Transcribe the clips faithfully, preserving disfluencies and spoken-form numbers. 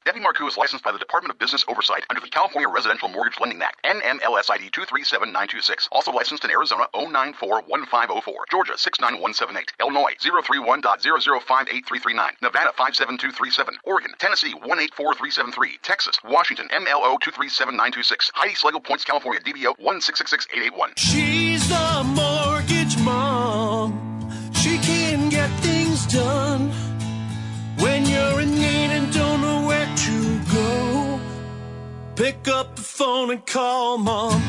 Debbie Marcoux is licensed by the Department of Business Oversight under the California Residential Mortgage Lending Act, N M L S I D two three seven nine two six. Also licensed in Arizona zero nine four one five zero four, Georgia six nine one seven eight, Illinois zero three one dot zero zero five eight three three nine, Nevada five seven two three seven, Oregon, Tennessee one eight four three seven three, Texas, Washington M L O two three seven nine two six, Heidi Schlegel Points, California D B O one six six six eight eight one. She's the mortgage mom. She can get things done when you're in need and don't know where to go. Pick up the phone and call mom.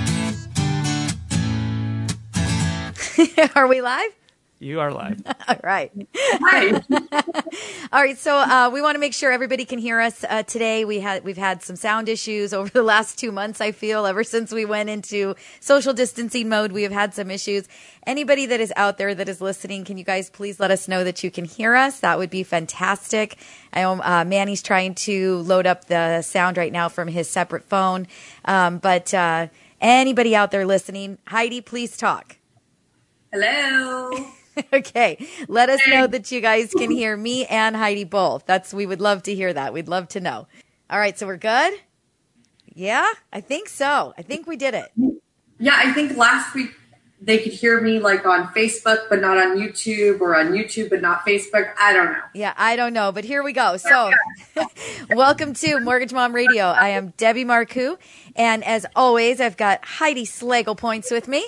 Are we live? You are live. All right. Hi. All right. So uh, we want to make sure everybody can hear us uh, today. We had we've had some sound issues over the last two months. I feel ever since we went into social distancing mode, we have had some issues. Anybody that is out there that is listening, can you guys please let us know that you can hear us? That would be fantastic. I know uh, Manny's trying to load up the sound right now from his separate phone. Um, but uh, anybody out there listening, Heidi, please talk. Hello. Okay. Let us know that you guys can hear me and Heidi both. That's, we would love to hear that. We'd love to know. All right. So we're good? Yeah, I think so. I think we did it. Yeah, I think last week they could hear me like on Facebook, but not on YouTube, or on YouTube, but not Facebook. I don't know. Yeah, I don't know. But here we go. So welcome to Mortgage Mom Radio. I am Debbie Marcoux. And as always, I've got Heidi Schlegel Points with me.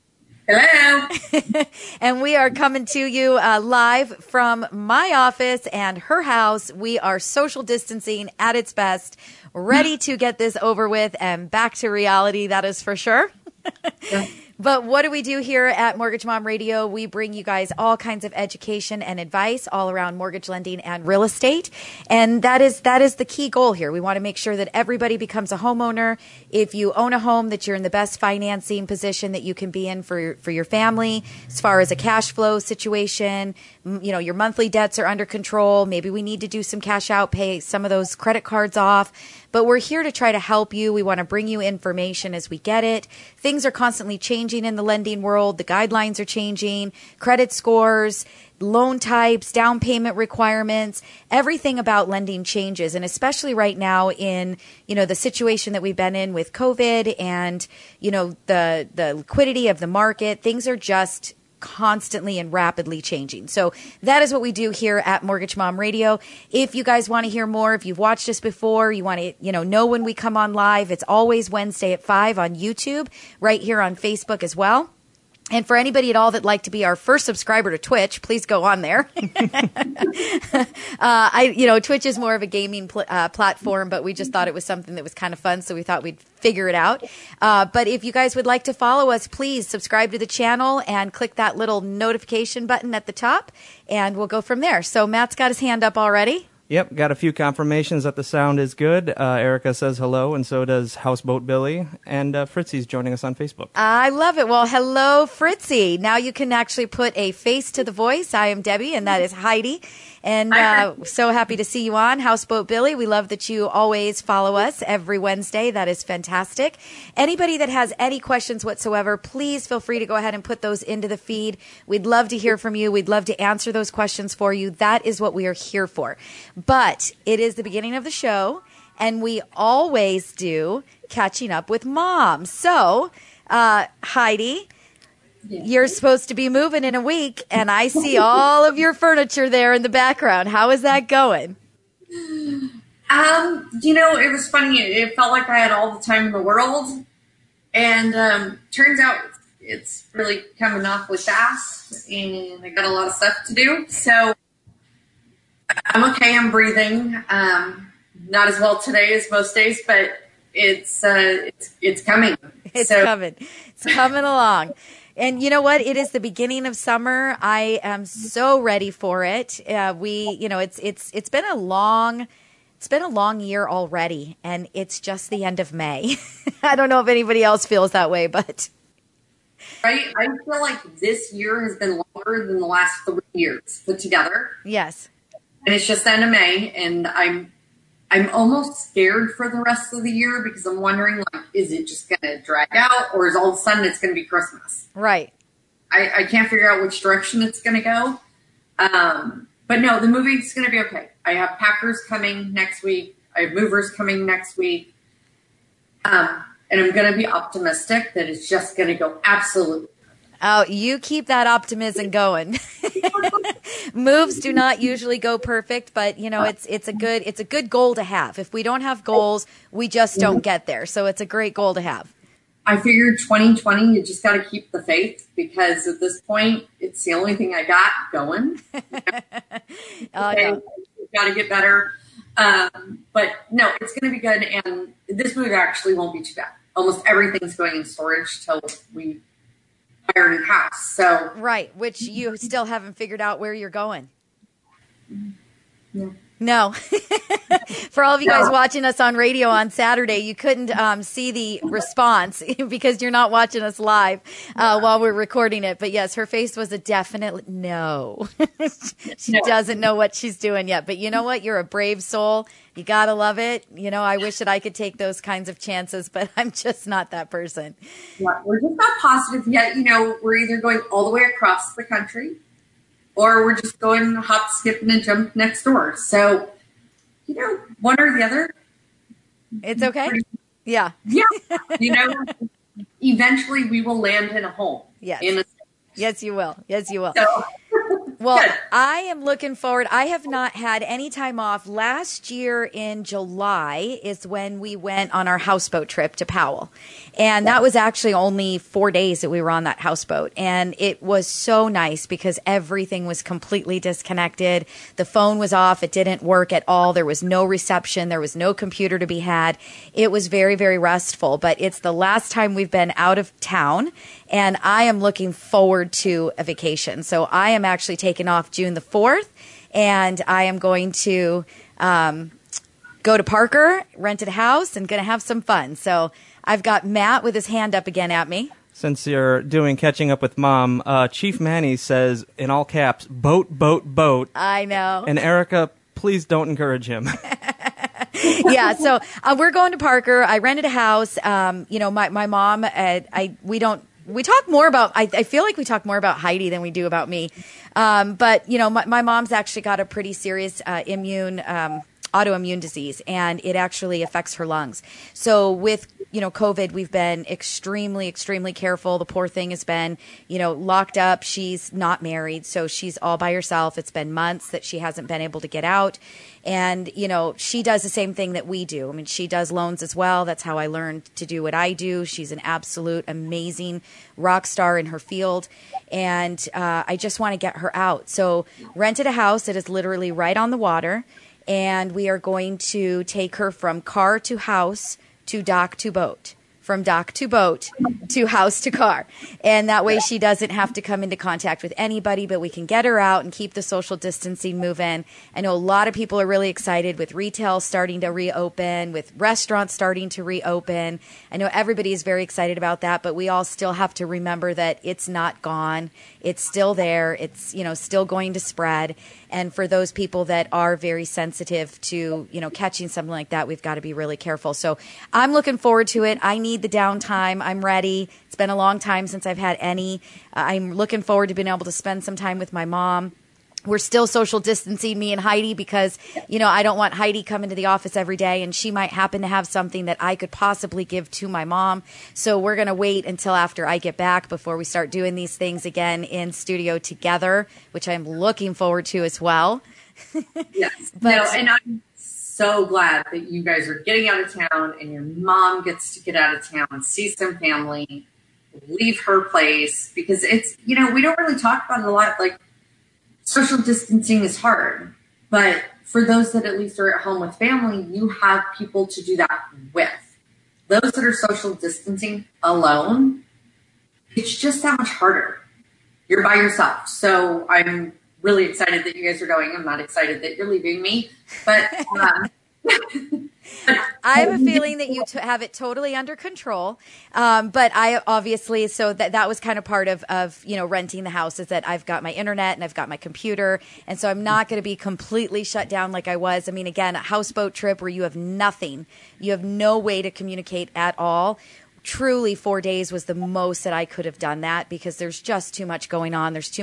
Hello. And we are coming to you uh, live from my office and her house. We are social distancing at its best, ready to get this over with and back to reality, that is for sure. Yeah. But what do we do here at Mortgage Mom Radio? We bring you guys all kinds of education and advice all around mortgage lending and real estate. And that is that is the key goal here. We want to make sure that everybody becomes a homeowner. If you own a home, that you're in the best financing position that you can be in for your, for your family, as far as a cash flow situation. You know, your monthly debts are under control. Maybe we need to do some cash out, pay some of those credit cards off. But we're here to try to help you. We want to bring you information as we get it. Things are constantly changing in the lending world. The guidelines are changing, credit scores, loan types, down payment requirements, everything about lending changes. And especially right now in, you know, the situation that we've been in with COVID and, you know, the, the liquidity of the market, things are just constantly and rapidly changing. So that is what we do here at Mortgage Mom Radio. If you guys want to hear more, if you've watched us before, you want to, you know, know when we come on live, it's always Wednesday at five on YouTube, right here on Facebook as well. And for anybody at all that'd like to be our first subscriber to Twitch, please go on there. uh, I, you know, Twitch is more of a gaming pl- uh, platform, but we just thought it was something that was kind of fun, so we thought we'd figure it out. Uh, but if you guys would like to follow us, please subscribe to the channel and click that little notification button at the top, and we'll go from there. So Matt's got his hand up already. Yep, got a few confirmations that the sound is good. Uh, Erica says hello, and so does Houseboat Billy. And uh, Fritzy's joining us on Facebook. I love it. Well, hello, Fritzy. Now you can actually put a face to the voice. I am Debbie, and that is Heidi. And uh, so happy to see you on. Houseboat Billy, we love that you always follow us every Wednesday. That is fantastic. Anybody that has any questions whatsoever, please feel free to go ahead and put those into the feed. We'd love to hear from you. We'd love to answer those questions for you. That is what we are here for. But it is the beginning of the show, and we always do catching up with mom. So, uh, Heidi, you're supposed to be moving in a week, and I see all of your furniture there in the background. How is that going? Um, you know, it was funny. It felt like I had all the time in the world. And um, turns out it's really coming off with fast, and I got a lot of stuff to do. So I'm okay. I'm breathing. Um, not as well today as most days, but it's uh, it's it's coming. It's so. coming. It's coming along. And you know what? It is the beginning of summer. I am so ready for it. Uh, we, you know, it's it's it's been a long, it's been a long year already, and it's just the end of May. I don't know if anybody else feels that way, but right. I feel like this year has been longer than the last three years put together. Yes. And it's just the end of May, and I'm I'm almost scared for the rest of the year because I'm wondering, like, is it just going to drag out, or is all of a sudden it's going to be Christmas? Right. I, I can't figure out which direction it's going to go. Um, but no, the movie's going to be okay. I have Packers coming next week. I have movers coming next week. Um, and I'm going to be optimistic that it's just going to go absolutely. Oh, you keep that optimism going. Moves do not usually go perfect, but you know, it's it's a good it's a good goal to have. If we don't have goals, we just don't get there. So it's a great goal to have. I figured twenty twenty, you just got to keep the faith, because at this point, it's the only thing I got going. Oh, okay, no. Got to get better. Um, but no, it's going to be good. And this move actually won't be too bad. Almost everything's going in storage till we buy our new house. So Right, which you still haven't figured out where you're going. No. No. For all of you guys watching us on radio on Saturday, you couldn't um, see the response because you're not watching us live uh, while we're recording it. But yes, her face was a definite no. She No. doesn't know what she's doing yet. But you know what? You're a brave soul. You got to love it. You know, I wish that I could take those kinds of chances, but I'm just not that person. Yeah, we're just not positive yet. You know, we're either going all the way across the country, or we're just going hop, skip, and a jump next door. So, you know, one or the other. It's okay? Yeah. Yeah. You know, eventually we will land in a home. Yes. In a, Yes, you will. Yes, you will. so, Well, Good. I am looking forward. I have not had any time off. Last year in July is when we went on our houseboat trip to Powell. And that was actually only four days that we were on that houseboat. And it was so nice because everything was completely disconnected. The phone was off. It didn't work at all. There was no reception. There was no computer to be had. It was very, very restful. But it's the last time we've been out of town. And I am looking forward to a vacation. So I am actually taking off June the fourth, and I am going to um, go to Parker, rented a house, and going to have some fun. So I've got Matt with his hand up again at me. Since you're doing Catching Up with Mom, uh, Chief Manny says, in all caps, boat, boat, boat. I know. And Erica, please don't encourage him. Yeah, so uh, we're going to Parker. I rented a house. Um, you know, my, my mom, uh, I we don't, we talk more about, I, I feel like we talk more about Heidi than we do about me. Um, but, you know, my, my mom's actually got a pretty serious uh, immune um autoimmune disease, and it actually affects her lungs. So with, you know, COVID, we've been extremely, extremely careful. The poor thing has been, you know, locked up. She's not married, so she's all by herself. It's been months that she hasn't been able to get out. And, you know, she does the same thing that we do. I mean, she does loans as well. That's how I learned to do what I do. She's an absolute amazing rock star in her field. And uh, I just want to get her out. So rented a house that is literally right on the water. And we are going to take her from car to house to dock to boat, from dock to boat to house to car. And that way she doesn't have to come into contact with anybody, but we can get her out and keep the social distancing moving. I know a lot of people are really excited with retail starting to reopen, with restaurants starting to reopen. I know everybody is very excited about that, but we all still have to remember that it's not gone. It's still there. It's, you know, still going to spread. And for those people that are very sensitive to, you know, catching something like that, we've got to be really careful. So I'm looking forward to it. I need the downtime. I'm ready. It's been a long time since I've had any. Uh, I'm looking forward to being able to spend some time with my mom. We're still social distancing, me and Heidi, because, you know, I don't want Heidi coming to the office every day, and she might happen to have something that I could possibly give to my mom. So we're going to wait until after I get back before we start doing these things again in studio together, which I'm looking forward to as well. yes. But- no, and I'm so glad that you guys are getting out of town and your mom gets to get out of town, see some family, leave her place, because it's, you know, we don't really talk about it a lot. Like, social distancing is hard, but for those that at least are at home with family, you have people to do that with. Those that are social distancing alone, it's just that much harder. You're by yourself. So I'm really excited that you guys are going. I'm not excited that you're leaving me, but um, I have a feeling that you t- have it totally under control. Um, but I obviously, so that that was kind of part of, of, you know, renting the house, is that I've got my internet and I've got my computer. And so I'm not going to be completely shut down like I was. I mean, again, a houseboat trip where you have nothing, you have no way to communicate at all. Truly, four days was the most that I could have done that, because there's just too much going on. There's too many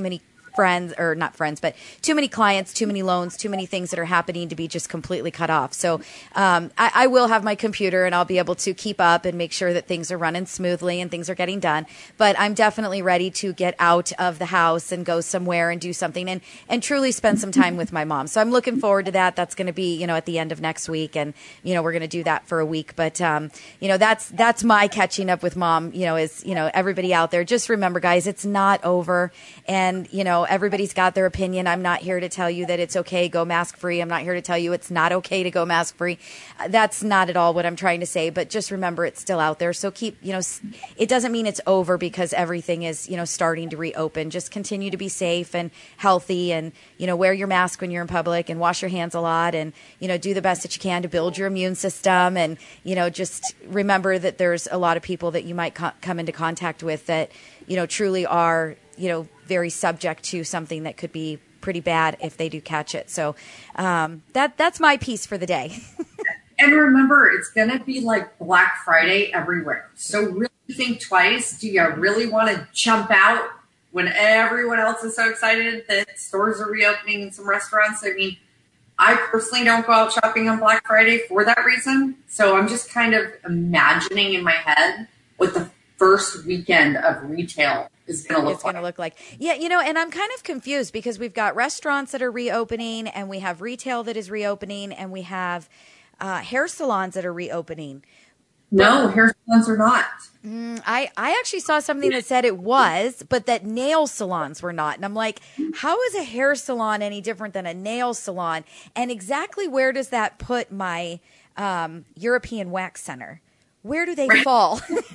friends, or not friends, but too many clients, too many loans, too many things that are happening to be just completely cut off. So um, I, I will have my computer and I'll be able to keep up and make sure that things are running smoothly and things are getting done. But I'm definitely ready to get out of the house and go somewhere and do something and, and truly spend some time with my mom. So I'm looking forward to that. That's going to be, you know, at the end of next week. And, you know, we're going to do that for a week. But, um, you know, that's, that's my catching up with mom, you know, is, you know, everybody out there. Just remember, guys, it's not over. And, you know, everybody's got their opinion. I'm not here to tell you that it's okay, go mask free. I'm not here to tell you it's not okay to go mask free. Uh, that's not at all what I'm trying to say. But just remember, it's still out there. So keep, you know, s- it doesn't mean it's over because everything is, you know, starting to reopen. Just continue to be safe and healthy and, you know, wear your mask when you're in public and wash your hands a lot and, you know, do the best that you can to build your immune system. And, you know, just remember that there's a lot of people that you might co- come into contact with that, you know, truly are, you know, very subject to something that could be pretty bad if they do catch it. So um, that that's my piece for the day. And remember, it's going to be like Black Friday everywhere. So really think twice. Do you really want to jump out when everyone else is so excited that stores are reopening and some restaurants? I mean, I personally don't go out shopping on Black Friday for that reason. So I'm just kind of imagining in my head what the first weekend of retail is going to look it's going like. to look like. Yeah, you know, and I'm kind of confused because we've got restaurants that are reopening and we have retail that is reopening and we have uh, hair salons that are reopening. No, hair salons are not. Mm, I, I actually saw something that said it was, but that nail salons were not. And I'm like, how is a hair salon any different than a nail salon? And exactly where does that put my um, European Wax Center? Where do they fall?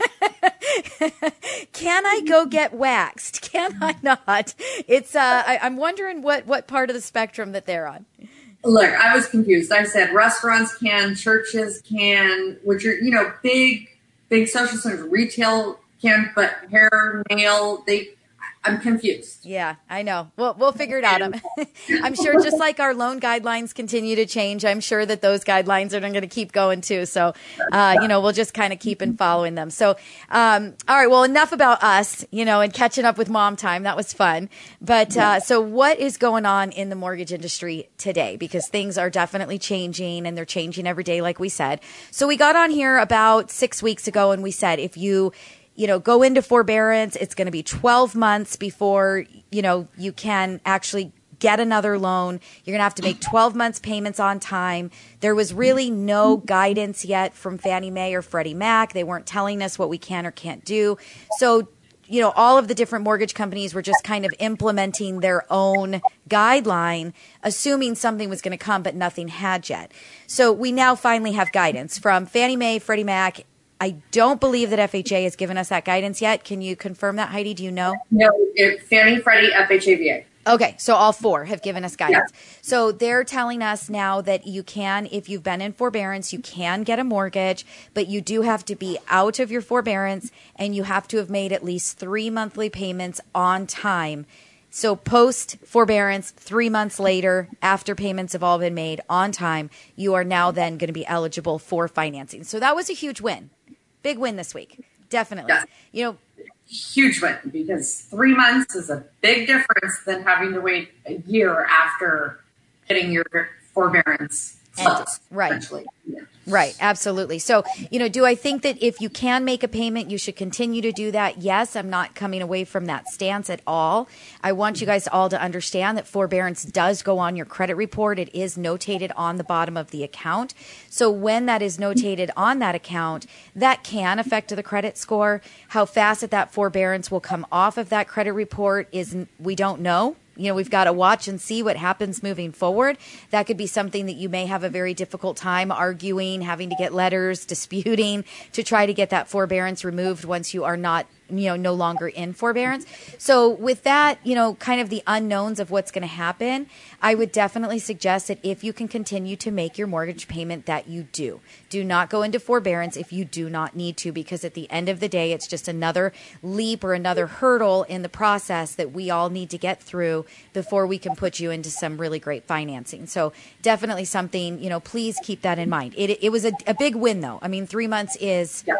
Can I go get waxed? Can I not? It's uh, I, I'm wondering what, what part of the spectrum that they're on. Look, I was confused. I said restaurants can, churches can, which are, you know, big, big social centers, retail can, but hair, nail, they, I'm confused. Yeah, I know. We'll, we'll figure it out. I'm, I'm sure just like our loan guidelines continue to change, I'm sure that those guidelines are going to keep going too. So, uh, you know, we'll just kind of keep in following them. So, um, all right. Well, enough about us, you know, and catching up with mom time. That was fun. But, uh, so what is going on in the mortgage industry today? Because things are definitely changing and they're changing every day, like we said. So we got on here about six weeks ago and we said, if you, you know, go into forbearance, it's going to be twelve months before, you know, you can actually get another loan. You're going to have to make twelve months payments on time. There was really no guidance yet from Fannie Mae or Freddie Mac. They weren't telling us what we can or can't do. So, you know, all of the different mortgage companies were just kind of implementing their own guideline, assuming something was going to come, but nothing had yet. So we now finally have guidance from Fannie Mae, Freddie Mac. I don't believe that F H A has given us that guidance yet. Can you confirm that, Heidi? Do you know? No, it, Fannie, Freddie, F H A, V A. Okay, so all four have given us guidance. Yeah. So they're telling us now that you can, if you've been in forbearance, you can get a mortgage, but you do have to be out of your forbearance and you have to have made at least three monthly payments on time. So post forbearance, three months later, after payments have all been made on time, you are now then going to be eligible for financing. So that was a huge win. Big win this week. Definitely. Yeah. You know, Huge win, because three months is a big difference than having to wait a year after getting your forbearance closed. Right. Essentially. Yeah. Right. Absolutely. So, you know, do I think that if you can make a payment, you should continue to do that? Yes. I'm not coming away from that stance at all. I want you guys all to understand that forbearance does go on your credit report. It is notated on the bottom of the account. So when that is notated on that account, that can affect the credit score. How fast that that forbearance will come off of that credit report is, we don't know. You know, we've got to watch and see what happens moving forward. That could be something that you may have a very difficult time arguing, having to get letters, disputing to try to get that forbearance removed once you are not, you know, no longer in forbearance. So with that, you know, kind of the unknowns of what's going to happen, I would definitely suggest that if you can continue to make your mortgage payment, that you do. Do not go into forbearance if you do not need to, because at the end of the day, it's just another leap or another hurdle in the process that we all need to get through before we can put you into some really great financing. So definitely something, you know, please keep that in mind. It, it was a, a big win, though. I mean, three months is Yeah.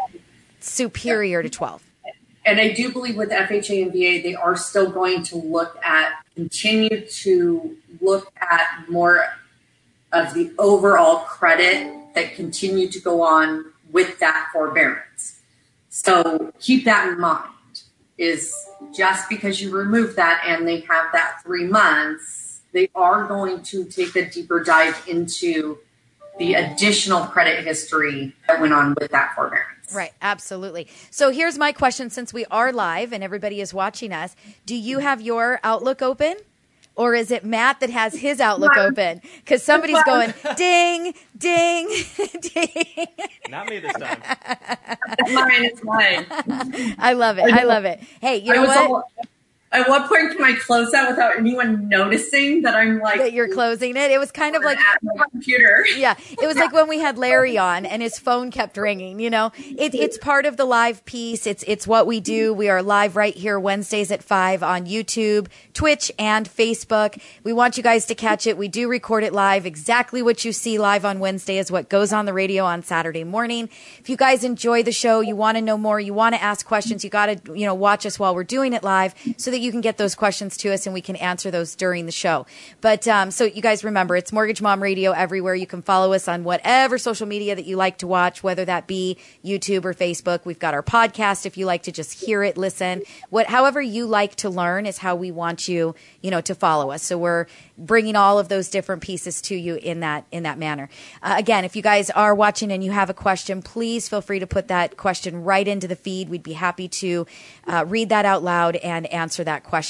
superior to twelve. And I do believe with F H A and V A, they are still going to look at continue to look at more of the overall credit that continue to go on with that forbearance. So keep that in mind, is just because you remove that and they have that three months, they are going to take a deeper dive into the additional credit history that went on with that forbearance. Right, absolutely. So here's my question, since we are live and everybody is watching us. Do you have your Outlook open? Or is it Matt that has his Outlook open? Because somebody's going, ding, ding, ding. Not me this time. Mine is mine. I love it. I love it. Hey, you know what? All, at what point can I close that without anyone noticing that I'm like that you're closing it? It was kind of like at my computer. Yeah, it was like when we had Larry on and his phone kept ringing. You know, it, it's part of the live piece. It's it's what we do. We are live right here Wednesdays at five on YouTube, Twitch, and Facebook. We want you guys to catch it. We do record it live. Exactly what you see live on Wednesday is what goes on the radio on Saturday morning. If you guys enjoy the show, you want to know more, you want to ask questions, you got to you know watch us while we're doing it live so that you can get those questions to us and we can answer those during the show. But um, so you guys remember, it's Mortgage Mom Radio everywhere. You can follow us on whatever social media that you like to watch, whether that be YouTube or Facebook. We've got our podcast if you like to just hear it, listen. What, however you like to learn is how we want you, you know, to follow us. So we're bringing all of those different pieces to you in that in that manner. Uh, again, if you guys are watching and you have a question, please feel free to put that question right into the feed. We'd be happy to uh, read that out loud and answer that question.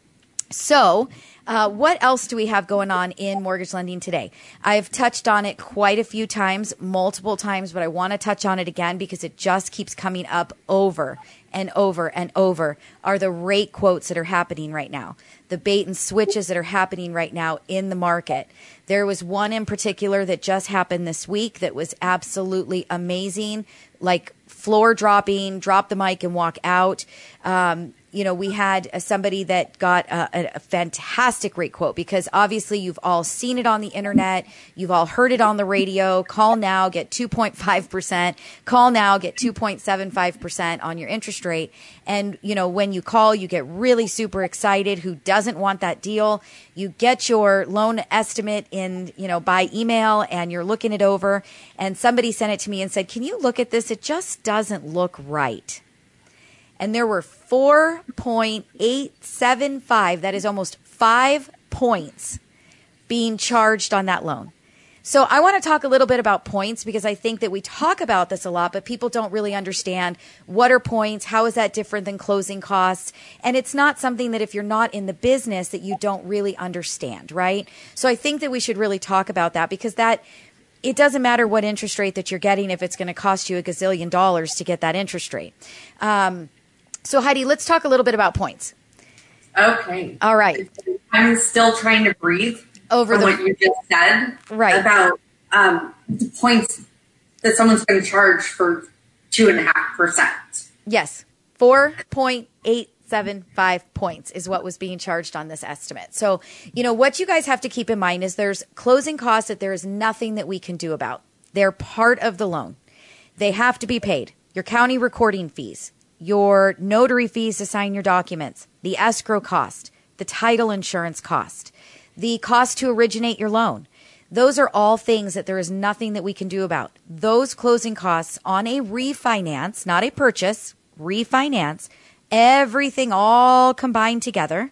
So, uh, what else do we have going on in mortgage lending today? I've touched on it quite a few times, multiple times, but I want to touch on it again because it just keeps coming up over and over and over, are the rate quotes that are happening right now, the bait and switches that are happening right now in the market. There was one in particular that just happened this week that was absolutely amazing, like floor dropping, drop the mic and walk out. Um, You know, we had uh, somebody that got a, a fantastic rate quote because obviously you've all seen it on the internet. You've all heard it on the radio. Call now, get two point five percent. Call now, get two point seven five percent on your interest rate. And, you know, when you call, you get really super excited. Who doesn't want that deal? You get your loan estimate in, you know, by email and you're looking it over. And somebody sent it to me and said, can you look at this? It just doesn't look right. And there were four point eight seven five, that is almost five points being charged on that loan. So I want to talk a little bit about points because I think that we talk about this a lot, but people don't really understand what are points, how is that different than closing costs? And it's not something that if you're not in the business that you don't really understand, right? So I think that we should really talk about that because that it doesn't matter what interest rate that you're getting if it's going to cost you a gazillion dollars to get that interest rate. Um, So, Heidi, let's talk a little bit about points. Okay. All right. I'm still trying to breathe over from the, what you just said right. about um, the points that someone's going to charge for two and a half percent. Yes, four point eight seven five points is what was being charged on this estimate. So, you know, what you guys have to keep in mind is there's closing costs that there is nothing that we can do about. They're part of the loan. They have to be paid. Your county recording fees, your notary fees to sign your documents, the escrow cost, the title insurance cost, the cost to originate your loan. Those are all things that there is nothing that we can do about. Those closing costs on a refinance, not a purchase, refinance, everything all combined together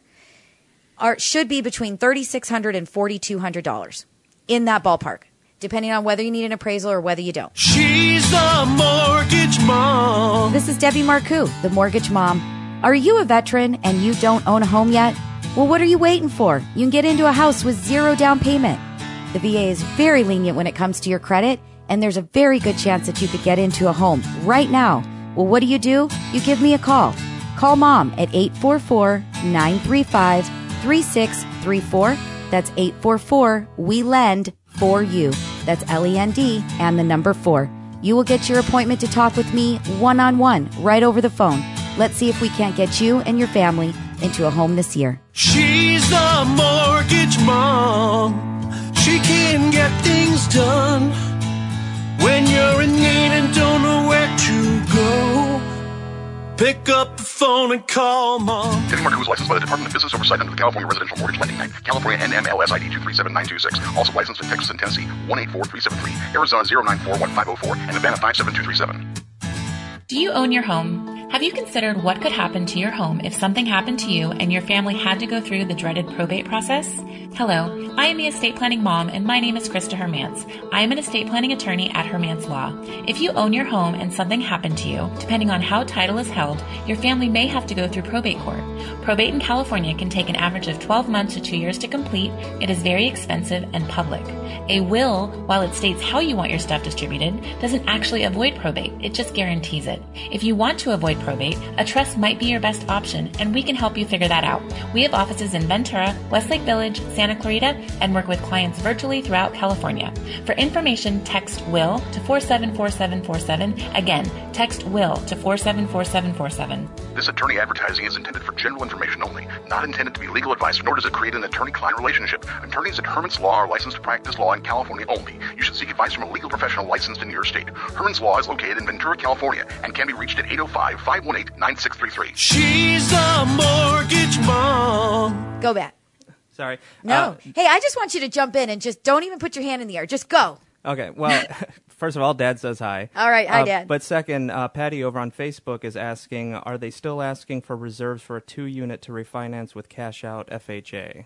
are should be between three thousand six hundred dollars and four thousand two hundred dollars, in that ballpark, depending on whether you need an appraisal or whether you don't. She's the mortgage mom. This is Debbie Marcoux, the mortgage mom. Are you a veteran and you don't own a home yet? Well, what are you waiting for? You can get into a house with zero down payment. The V A is very lenient when it comes to your credit, and there's a very good chance that you could get into a home right now. Well, what do you do? You give me a call. Call Mom at eight four four, nine three five, three six three four. That's eight four four, we lend for you. That's L E N D and the number four. You will get your appointment to talk with me one-on-one right over the phone. Let's see if we can't get you and your family into a home this year. She's the mortgage mom. She can get things done when you're in need and don't know where to go. pick up the phone and call Mom. Denny Marcoux is licensed by the Department of Business Oversight under the California Residential Mortgage Lending Act. California N M L S I D two three seven nine two six. Also licensed in Texas and Tennessee one eight four three seven three, Arizona zero nine four one five zero four, and Nevada five seven two three seven. Do you own your home? Have you considered what could happen to your home if something happened to you and your family had to go through the dreaded probate process? Hello, I am the estate planning mom, and my name is Krista Hermance. I am an estate planning attorney at Hermance Law. If you own your home and something happened to you, depending on how title is held, your family may have to go through probate court. Probate in California can take an average of twelve months to two years to complete. It is very expensive and public. A will, while it states how you want your stuff distributed, doesn't actually avoid probate. It just guarantees it. If you want to avoid probate, a trust might be your best option, and we can help you figure that out. We have offices in Ventura, Westlake Village, Santa Clarita, and work with clients virtually throughout California. For information, text WILL to four seven four seven four seven. Again, text WILL to four seven four seven four seven. This attorney advertising is intended for general information only, not intended to be legal advice, nor does it create an attorney-client relationship. Attorneys at Hermance Law are licensed to practice law in California only. You should seek advice from a legal professional licensed in your state. Hermance Law is located in Ventura, California, and can be reached at eight oh five, five one eight, nine six three three. She's a mortgage mom. Go back. Sorry. No. Uh, Hey, I just want you to jump in and just don't even put your hand in the air. Just go. Okay, well, first of all, Dad says hi. All right, hi, Uh, Dad. But second, uh, Patty over on Facebook is asking, are they still asking for reserves for a two-unit to refinance with cash-out F H A?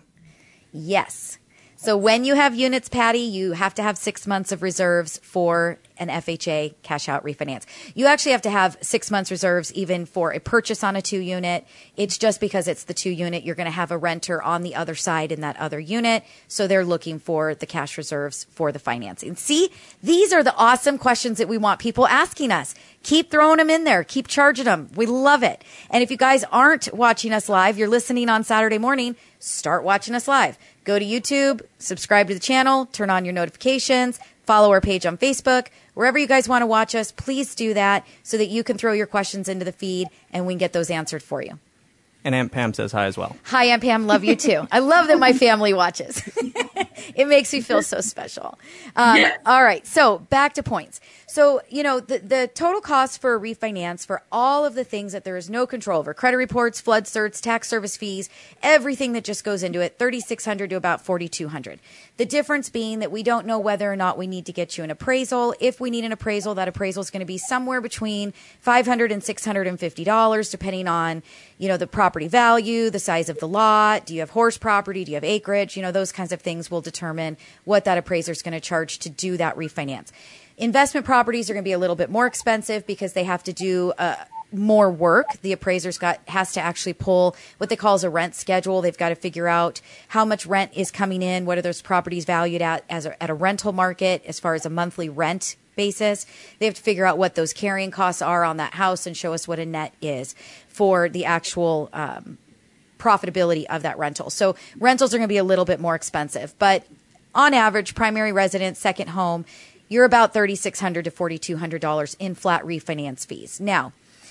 Yes. So when you have units, Patty, you have to have six months of reserves for an F H A cash out refinance. You actually have to have six months reserves even for a purchase on a two unit. It's just because it's the two unit, you're going to have a renter on the other side in that other unit. So they're looking for the cash reserves for the financing. See, these are the awesome questions that we want people asking us. Keep throwing them in there. Keep charging them. We love it. And if you guys aren't watching us live, you're listening on Saturday morning, start watching us live. Go to YouTube, subscribe to the channel, turn on your notifications, follow our page on Facebook. Wherever you guys want to watch us, please do that so that you can throw your questions into the feed and we can get those answered for you. And Aunt Pam says hi as well. Hi, Aunt Pam. Love you too. I love that my family watches. It makes me feel so special. Um, Yes. All right. So back to points. So, you know, the, the total cost for a refinance for all of the things that there is no control over, credit reports, flood certs, tax service fees, everything that just goes into it, thirty-six hundred dollars to about forty-two hundred dollars. The difference being that we don't know whether or not we need to get you an appraisal. If we need an appraisal, that appraisal is going to be somewhere between five hundred dollars and six hundred fifty dollars, depending on, you know, the property value, the size of the lot. Do you have horse property? Do you have acreage? You know, those kinds of things will determine what that appraiser is going to charge to do that refinance. Investment properties are going to be a little bit more expensive because they have to do uh, more work. The appraiser's got has to actually pull what they call as a rent schedule. They've got to figure out how much rent is coming in, what are those properties valued at as a, at a rental market as far as a monthly rent basis. They have to figure out what those carrying costs are on that house and show us what a net is for the actual um, profitability of that rental. So rentals are going to be a little bit more expensive, but on average, primary residence, second home, you're about thirty-six hundred dollars to forty-two hundred dollars in flat refinance fees. Now,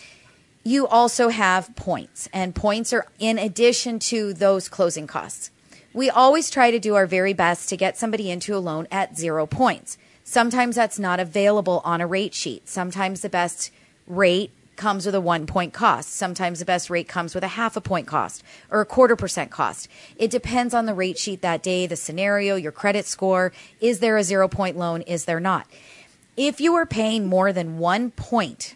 you also have points, and points are in addition to those closing costs. We always try to do our very best to get somebody into a loan at zero points. Sometimes that's not available on a rate sheet. Sometimes the best rate comes with a one point cost. Sometimes the best rate comes with a half a point cost or a quarter percent cost. It depends on the rate sheet that day, the scenario, your credit score. Is there a zero point loan? Is there not? If you are paying more than one point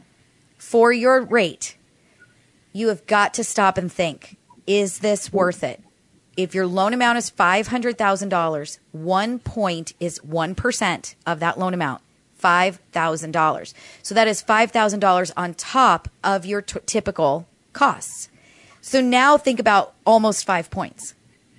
for your rate, you have got to stop and think, is this worth it? If your loan amount is five hundred thousand dollars, one point is one percent of that loan amount. five thousand dollars. So that is five thousand dollars on top of your t- typical costs. So now think about almost five points.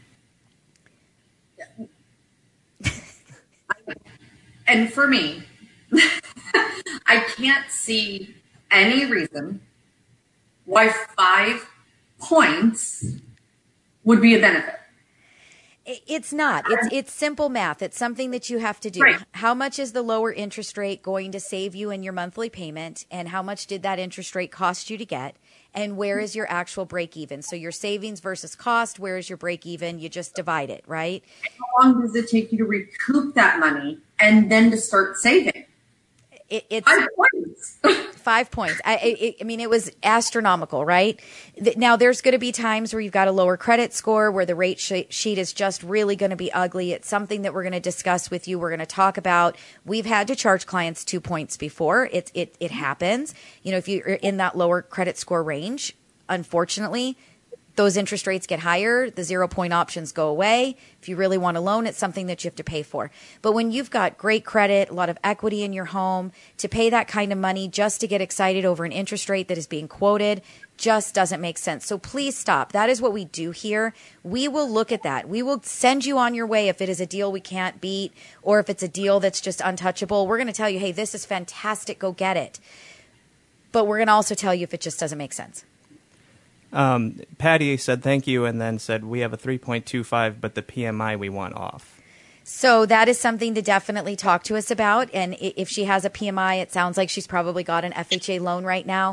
And for me, I can't see any reason why five points would be a benefit. It's not. It's it's simple math. It's something that you have to do. Right. How much is the lower interest rate going to save you in your monthly payment? And how much did that interest rate cost you to get? And where is your actual break even? So your savings versus cost, where is your break even? You just divide it, right? How long does it take you to recoup that money and then to start saving? It, it's Five points. five points. I, it, I mean, it was astronomical, right? Now, there's going to be times where you've got a lower credit score, where the rate sh- sheet is just really going to be ugly. It's something that we're going to discuss with you. We're going to talk about. We've had to charge clients two points before. It it it happens. You know, if you're in that lower credit score range, unfortunately, those interest rates get higher. The zero point options go away. If you really want a loan, it's something that you have to pay for. But when you've got great credit, a lot of equity in your home, to pay that kind of money just to get excited over an interest rate that is being quoted just doesn't make sense. So please stop. That is what we do here. We will look at that. We will send you on your way if it is a deal we can't beat, or if it's a deal that's just untouchable. We're going to tell you, hey, this is fantastic. Go get it. But we're going to also tell you if it just doesn't make sense. Um, Patty said thank you and then said we have a three point two five, but the P M I we want off. So that is something to definitely talk to us about. And if she has a P M I, it sounds like she's probably got an F H A loan right now.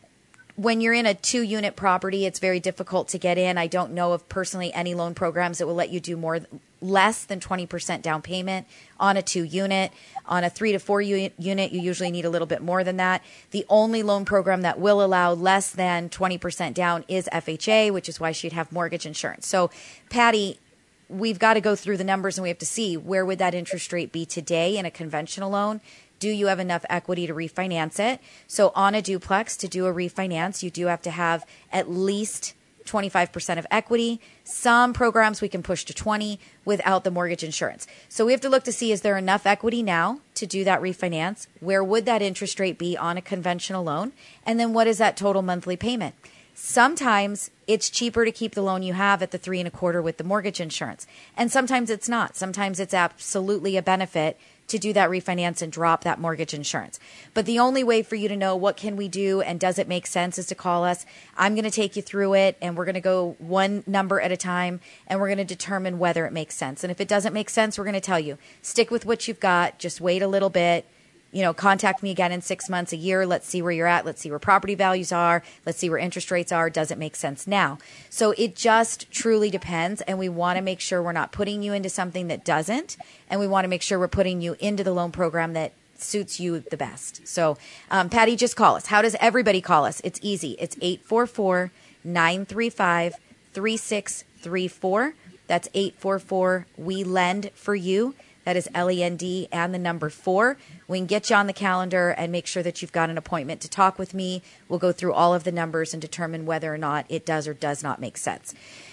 When you're in a two-unit property, it's very difficult to get in. I don't know of personally any loan programs that will let you do more less than twenty percent down payment on a two-unit. On a three to four unit, you usually need a little bit more than that. The only loan program that will allow less than twenty percent down is F H A, which is why she'd have mortgage insurance. So, Patty, we've got to go through the numbers and we have to see where would that interest rate be today in a conventional loan. Do you have enough equity to refinance it? So on a duplex, to do a refinance, you do have to have at least twenty-five percent of equity. Some programs we can push to twenty without the mortgage insurance. So we have to look to see, is there enough equity now to do that refinance? Where would that interest rate be on a conventional loan? And then what is that total monthly payment? Sometimes it's cheaper to keep the loan you have at the three and a quarter with the mortgage insurance. And sometimes it's not. Sometimes it's absolutely a benefit to do that refinance and drop that mortgage insurance. But the only way for you to know what can we do and does it make sense is to call us. I'm going to take you through it, and we're going to go one number at a time, and we're going to determine whether it makes sense. And if it doesn't make sense, we're going to tell you, stick with what you've got, just wait a little bit. You know, contact me again in six months, a year. Let's see where you're at. Let's see where property values are. Let's see where interest rates are. Does it make sense now? So it just truly depends. And we want to make sure we're not putting you into something that doesn't. And we want to make sure we're putting you into the loan program that suits you the best. So, um, Patty, just call us. How does everybody call us? It's easy. It's eight four four, nine three five, three six three four. That's eight four four, we lend for you. That is L E N D and the number four. We can get you on the calendar and make sure that you've got an appointment to talk with me. We'll go through all of the numbers and determine whether or not it does or does not make sense.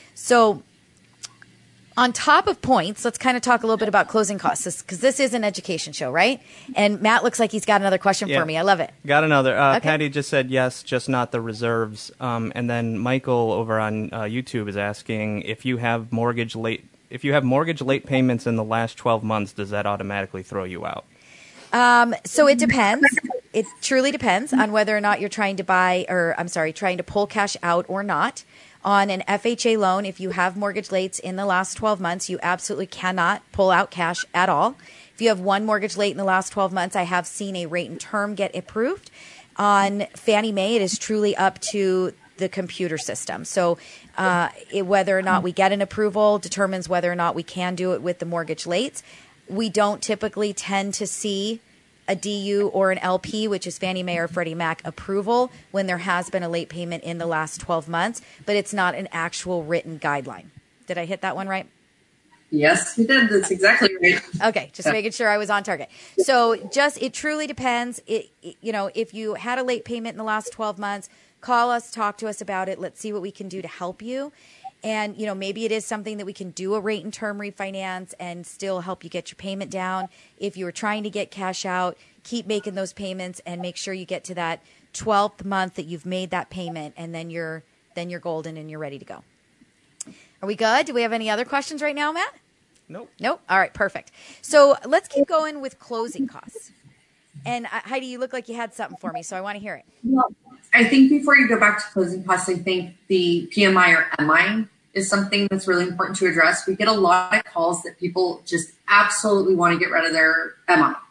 So on top of points, let's kind of talk a little bit about closing costs, because this is an education show, right? And Matt looks like he's got another question yeah. for me. I love it. Got another. Uh, okay. Patty just said yes, just not the reserves. Um, and then Michael over on uh, YouTube is asking if you have mortgage late If you have mortgage late payments in the last twelve months, does that automatically throw you out? Um, so it depends. It truly depends on whether or not you're trying to buy, or I'm sorry, trying to pull cash out or not. On an F H A loan, if you have mortgage lates in the last twelve months, you absolutely cannot pull out cash at all. If you have one mortgage late in the last twelve months, I have seen a rate and term get approved. On Fannie Mae, it is truly up to the computer system. So uh, it, whether or not we get an approval determines whether or not we can do it with the mortgage lates. We don't typically tend to see a D U or an L P, which is Fannie Mae or Freddie Mac approval, when there has been a late payment in the last twelve months, but it's not an actual written guideline. Did I hit that one right? Yes, you did. That's exactly right. Okay, just making sure I was on target. So just, it truly depends. It, it, you know, if you had a late payment in the last twelve months, call us, talk to us about it. Let's see what we can do to help you. And, you know, maybe it is something that we can do a rate and term refinance and still help you get your payment down. If you were trying to get cash out, keep making those payments and make sure you get to that twelfth month that you've made that payment, and then you're then you're golden and you're ready to go. Are we good? Do we have any other questions right now, Matt? Nope. Nope. All right, perfect. So let's keep going with closing costs. And uh, Heidi, you look like you had something for me, so I want to hear it. Well, I think before you go back to closing costs, I think the P M I or M I is something that's really important to address. We get a lot of calls that people just absolutely want to get rid of their M I.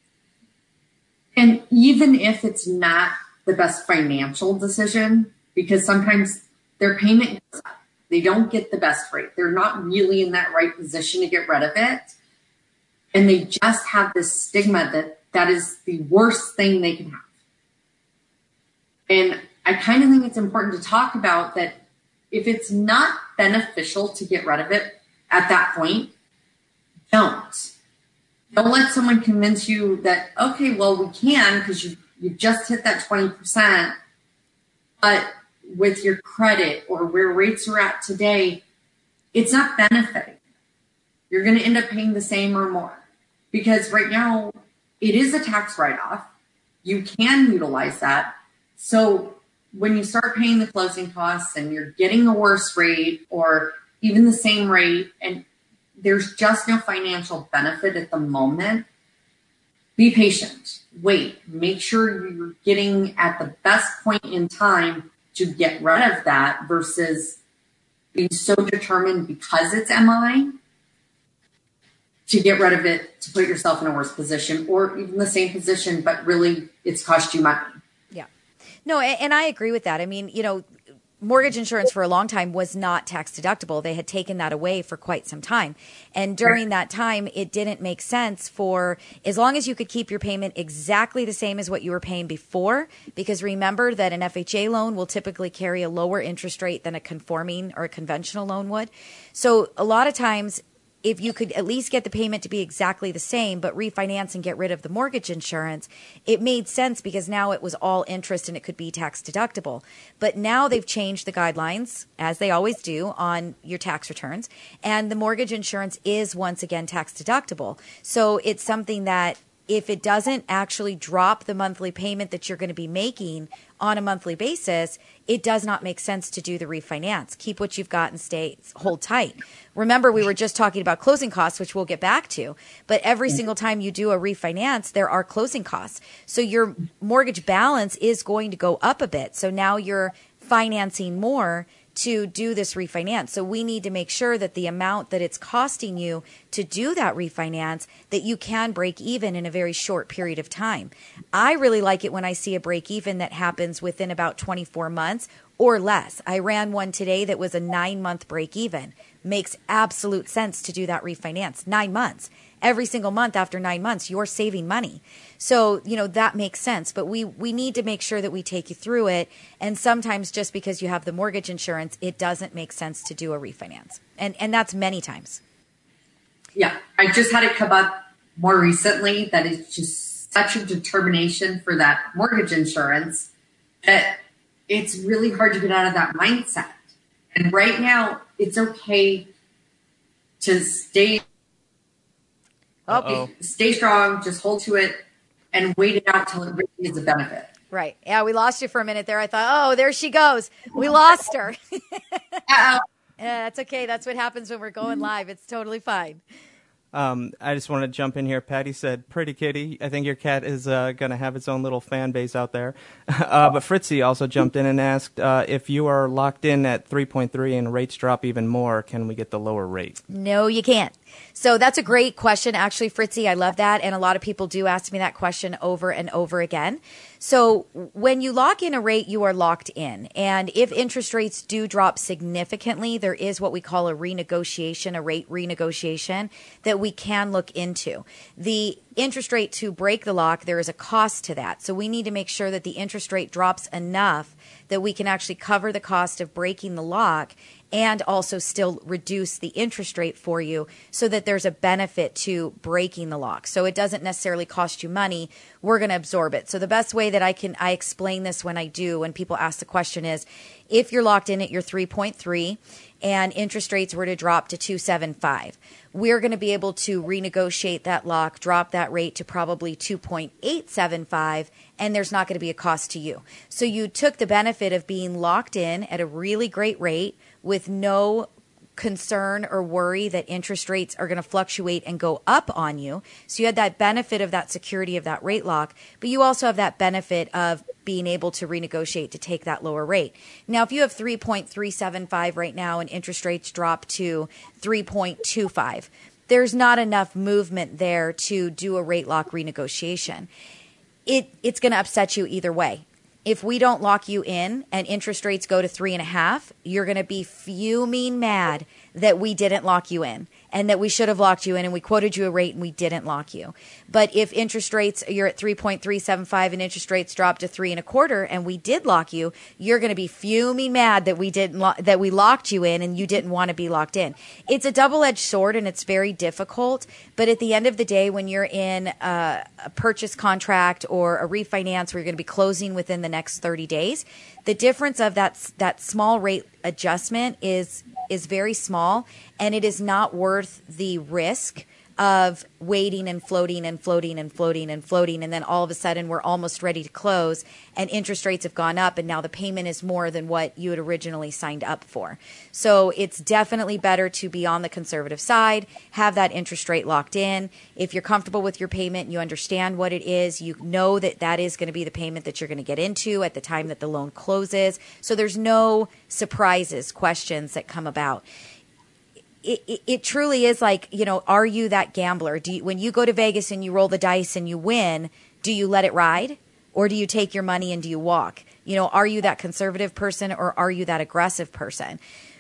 And even if it's not the best financial decision, because sometimes their payment goes up, they don't get the best rate. They're not really in that right position to get rid of it. And they just have this stigma that that is the worst thing they can have. And I kind of think it's important to talk about that if it's not beneficial to get rid of it at that point, don't. Don't let someone convince you that, okay, well, we can because you you just hit that twenty percent, but with your credit or where rates are at today, it's not benefiting. You're going to end up paying the same or more because right now it is a tax write-off. You can utilize that. So when you start paying the closing costs and you're getting a worse rate or even the same rate and there's just no financial benefit at the moment, be patient. Wait, make sure you're getting at the best point in time to get rid of that versus being so determined because it's M I to get rid of it, to put yourself in a worse position or even the same position, but really it's cost you money. Yeah. No, and I agree with that. I mean, you know, mortgage insurance for a long time was not tax deductible. They had taken that away for quite some time. And during that time, it didn't make sense for, as long as you could keep your payment exactly the same as what you were paying before, because remember that an F H A loan will typically carry a lower interest rate than a conforming or a conventional loan would. So a lot of times, if you could at least get the payment to be exactly the same, but refinance and get rid of the mortgage insurance, it made sense because now it was all interest and it could be tax deductible. But now they've changed the guidelines, as they always do, on your tax returns. And the mortgage insurance is once again tax deductible. So it's something that if it doesn't actually drop the monthly payment that you're going to be making on a monthly basis, it does not make sense to do the refinance. Keep what you've got and stay, hold tight. Remember, we were just talking about closing costs, which we'll get back to, but every single time you do a refinance, there are closing costs. So your mortgage balance is going to go up a bit. So now you're financing more to do this refinance. So we need to make sure that the amount that it's costing you to do that refinance, that you can break even in a very short period of time. I really like it when I see a break even that happens within about twenty-four months or less. I ran one today that was a nine month break even. Makes absolute sense to do that refinance. Nine months. Every single month after nine months, you're saving money. So, you know, that makes sense. But we, we need to make sure that we take you through it. And sometimes just because you have the mortgage insurance, it doesn't make sense to do a refinance. And and that's many times. Yeah. I just had it come up more recently that it's just such a determination for that mortgage insurance that it's really hard to get out of that mindset. And right now, it's okay to stay Uh-oh. Stay strong, just hold to it, and wait it out till it really is a benefit. Right. Yeah, we lost you for a minute there. I thought, oh, there she goes. We lost her. Uh-oh. Yeah, that's okay. That's what happens when we're going live. It's totally fine. Um, I just want to jump in here. Patty said, pretty kitty. I think your cat is uh, going to have its own little fan base out there. uh, but Fritzy also jumped in and asked, uh, if you are locked in at three point three and rates drop even more, can we get the lower rate? No, you can't. So that's a great question, actually, Fritzy. I love that. And a lot of people do ask me that question over and over again. So when you lock in a rate, you are locked in. And if interest rates do drop significantly, there is what we call a renegotiation, a rate renegotiation that we can look into. The interest rate to break the lock, there is a cost to that. So we need to make sure that the interest rate drops enough that we can actually cover the cost of breaking the lock and also still reduce the interest rate for you so that there's a benefit to breaking the lock. So it doesn't necessarily cost you money. We're going to absorb it. So the best way that I can I explain this when I do, when people ask the question is, if you're locked in at your three point three and interest rates were to drop to two point seven five, we're going to be able to renegotiate that lock, drop that rate to probably two point eight seven five, and there's not going to be a cost to you. So you took the benefit of being locked in at a really great rate with no concern or worry that interest rates are going to fluctuate and go up on you. So you had that benefit of that security of that rate lock, but you also have that benefit of being able to renegotiate to take that lower rate. Now, if you have three point three seven five right now and interest rates drop to three point two five, there's not enough movement there to do a rate lock renegotiation. It, it's going to upset you either way. If we don't lock you in and interest rates go to three and a half, you're going to be fuming mad that we didn't lock you in. and that we should have locked you in, and we quoted you a rate and we didn't lock you. But if interest rates, you're at three point three seven five and interest rates drop to three and a quarter and we did lock you, you're going to be fuming mad that we didn't lo- that we locked you in and you didn't want to be locked in. It's a double-edged sword and it's very difficult. But at the end of the day, when you're in a, a purchase contract or a refinance where you're going to be closing within the next thirty days, the difference of that that small rate adjustment is is very small, and it is not worth the risk of waiting and floating and floating and floating and floating, and then all of a sudden we're almost ready to close and interest rates have gone up and now the payment is more than what you had originally signed up for. So it's definitely better to be on the conservative side, have that interest rate locked in. If you're comfortable with your payment, you understand what it is, you know that that is going to be the payment that you're going to get into at the time that the loan closes. So there's no surprises, questions that come about. It, it, it truly is like, you know, are you that gambler? Do you, when you go to Vegas and you roll the dice and you win, do you let it ride? Or do you take your money and do you walk? You know, are you that conservative person or are you that aggressive person?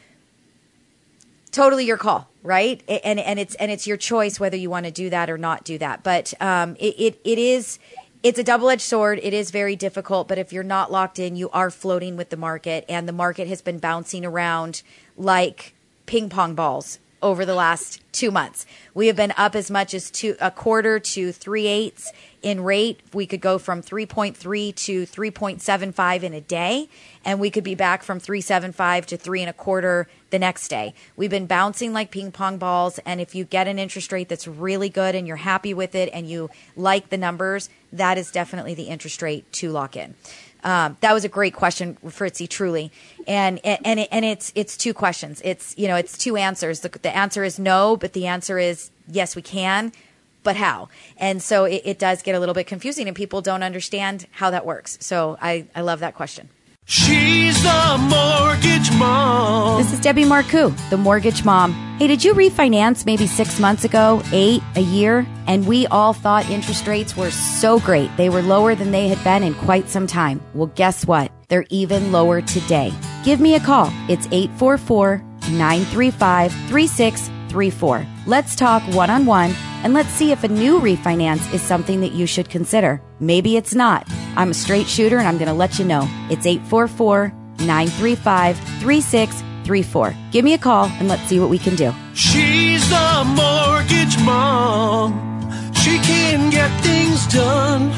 Totally your call, right? And and it's and it's your choice whether you want to do that or not do that. But um, it, it it is it's a double-edged sword. It is very difficult. But if you're not locked in, you are floating with the market, and the market has been bouncing around like ping pong balls over the last two months. We have been up as much as two, a quarter to three eighths in rate. We could go from three point three to three point seven five in a day, and we could be back from three point seven five to three and a quarter the next day. We've been bouncing like ping pong balls, and if you get an interest rate that's really good and you're happy with it and you like the numbers, that is definitely the interest rate to lock in. Um, that was a great question, Fritzy, truly. And, and, it, and it's, it's two questions. It's, you know, it's two answers. The, the answer is no, but the answer is yes, we can, but how? And so it, it does get a little bit confusing and people don't understand how that works. So I, I love that question. She's the mortgage mom. This is Debbie Marcoux, the mortgage mom. Hey, did you refinance maybe six months ago, eight, a year? And we all thought interest rates were so great. They were lower than they had been in quite some time. Well, guess what? They're even lower today. Give me a call. It's eight four four, nine three five, three six three four. Let's talk one-on-one, and let's see if a new refinance is something that you should consider. Maybe it's not. I'm a straight shooter, and I'm going to let you know. It's eight four four, nine three five, three six three four. Give me a call, and let's see what we can do. She's the mortgage mom. She can get things done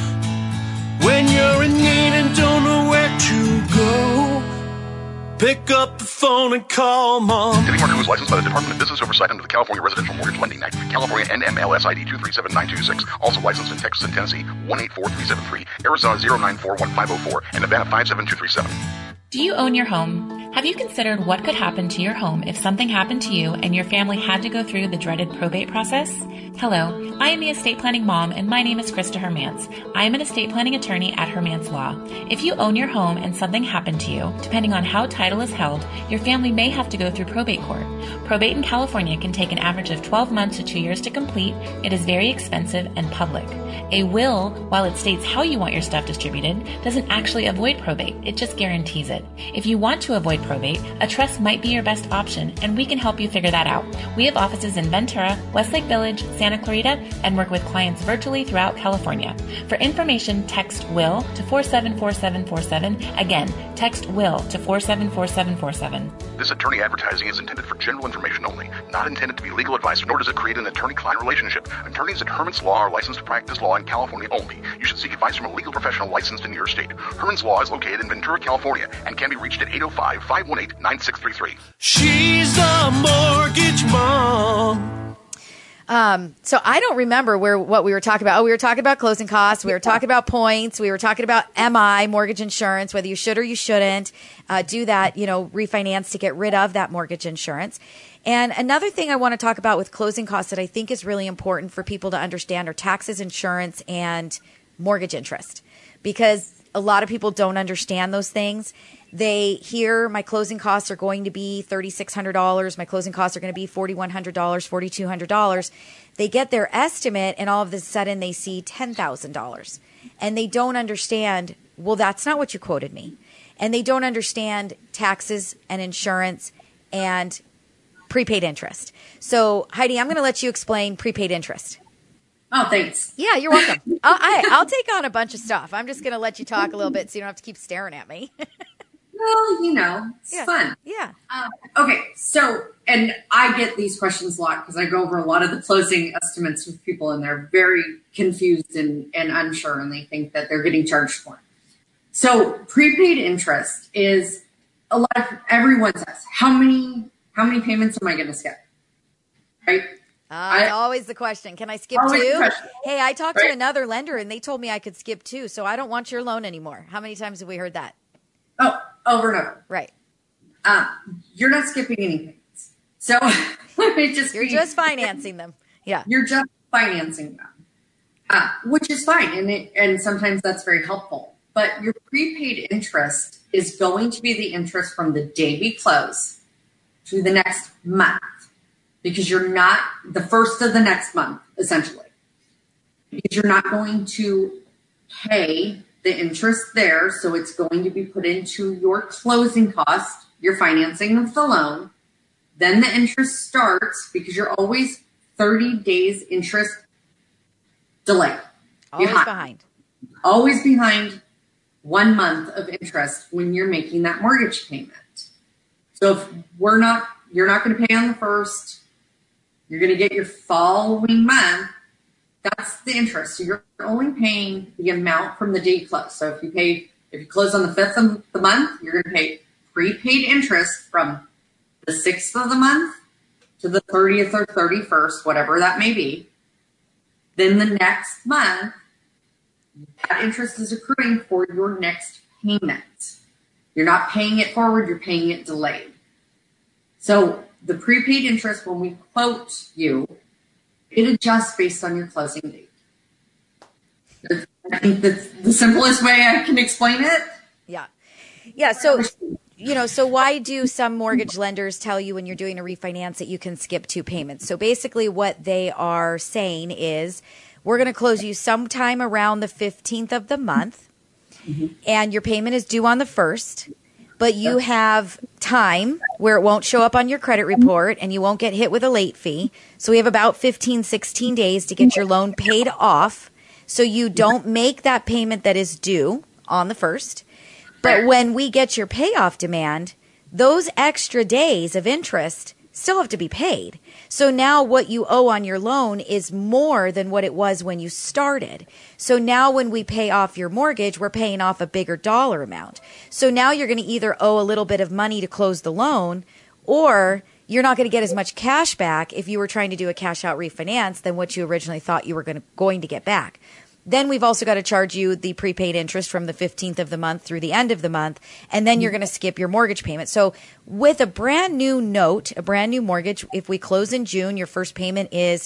when you're in need and don't know where to go. Pick up the phone and call Mom. Debbie Marcoux is licensed by the Department of Business Oversight under the California Residential Mortgage Lending Act. California N M L S I D two three seven nine two six. Also licensed in Texas and Tennessee one eight four three seven three, Arizona zero nine four one five zero four, and Nevada five seven two three seven. Do you own your home? Have you considered what could happen to your home if something happened to you and your family had to go through the dreaded probate process? Hello, I am the estate planning mom, and my name is Krista Hermance. I am an estate planning attorney at Hermance Law. If you own your home and something happened to you, depending on how title is held, your family may have to go through probate court. Probate in California can take an average of twelve months to two years to complete. It is very expensive and public. A will, while it states how you want your stuff distributed, doesn't actually avoid probate. It just guarantees it. If you want to avoid probate, a trust might be your best option, and we can help you figure that out. We have offices in Ventura, Westlake Village, Santa Clarita, and work with clients virtually throughout California. For information, text WILL to four seven four seven four seven. Again, text WILL to four seven four seven four seven. This attorney advertising is intended for general information only, not intended to be legal advice, nor does it create an attorney-client relationship. Attorneys at Hermance Law are licensed to practice law in California only. You should seek advice from a legal professional licensed in your state. Hermance Law is located in Ventura, California, and can be reached at eight oh five, five one eight, nine six three three. She's the mortgage mom. Um, so I don't remember where what we were talking about. Oh, we were talking about closing costs. We were talking about points. We were talking about M I, mortgage insurance, whether you should or you shouldn't uh, do that, you know, refinance to get rid of that mortgage insurance. And another thing I want to talk about with closing costs that I think is really important for people to understand are taxes, insurance, and mortgage interest, because a lot of people don't understand those things. They hear my closing costs are going to be three thousand six hundred dollars. My closing costs are going to be four thousand one hundred dollars, four thousand two hundred dollars. They get their estimate and all of a sudden they see ten thousand dollars. And they don't understand, well, that's not what you quoted me. And they don't understand taxes and insurance and prepaid interest. So Heidi, I'm going to let you explain prepaid interest. Oh, thanks. Yeah, you're welcome. I'll, I, I'll take on a bunch of stuff. I'm just going to let you talk a little bit so you don't have to keep staring at me. Well, you know, it's yeah. fun. Yeah. Um, okay, so, and I get these questions a lot because I go over a lot of the closing estimates with people and they're very confused and, and unsure and they think that they're getting charged more. So prepaid interest is a lot of, everyone says, how many, how many payments am I going to skip? Right? Uh, I, always the question. Can I skip two? Hey, I talked right? to another lender and they told me I could skip two, so I don't want your loan anymore. How many times have we heard that? Oh, over and over. Right. Um, you're not skipping any payments. So it just you're be, just financing them. Yeah. You're just financing them, uh, which is fine. And it, and sometimes that's very helpful. But your prepaid interest is going to be the interest from the day we close to the next month. Because you're not the first of the next month, essentially. Because you're not going to pay the interest there. So it's going to be put into your closing cost, your financing of the loan. Then the interest starts because you're always thirty days interest delay. Always behind. behind. Always behind one month of interest when you're making that mortgage payment. So if we're not, you're not going to pay on the first, you're going to get your following month. That's the interest. So you're only paying the amount from the day you close. So if you pay, if you close on the fifth of the month, you're going to pay prepaid interest from the sixth of the month to the thirtieth or thirty-first, whatever that may be. Then the next month, that interest is accruing for your next payment. You're not paying it forward, you're paying it delayed. So the prepaid interest, when we quote you, it adjusts based on your closing date. I think that's the simplest way I can explain it. Yeah. Yeah. So, you know, so why do some mortgage lenders tell you when you're doing a refinance that you can skip two payments? So basically what they are saying is we're going to close you sometime around the fifteenth of the month, mm-hmm. and your payment is due on the first. But you have time where it won't show up on your credit report and you won't get hit with a late fee. So we have about fifteen, sixteen days to get your loan paid off so you don't make that payment that is due on the first. But when we get your payoff demand, those extra days of interest still have to be paid. So now what you owe on your loan is more than what it was when you started. So now when we pay off your mortgage, we're paying off a bigger dollar amount. So now you're going to either owe a little bit of money to close the loan, or you're not going to get as much cash back if you were trying to do a cash out refinance than what you originally thought you were going to, going to get back. Then we've also got to charge you the prepaid interest from the fifteenth of the month through the end of the month. And then you're going to skip your mortgage payment. So with a brand new note, a brand new mortgage, if we close in June, your first payment is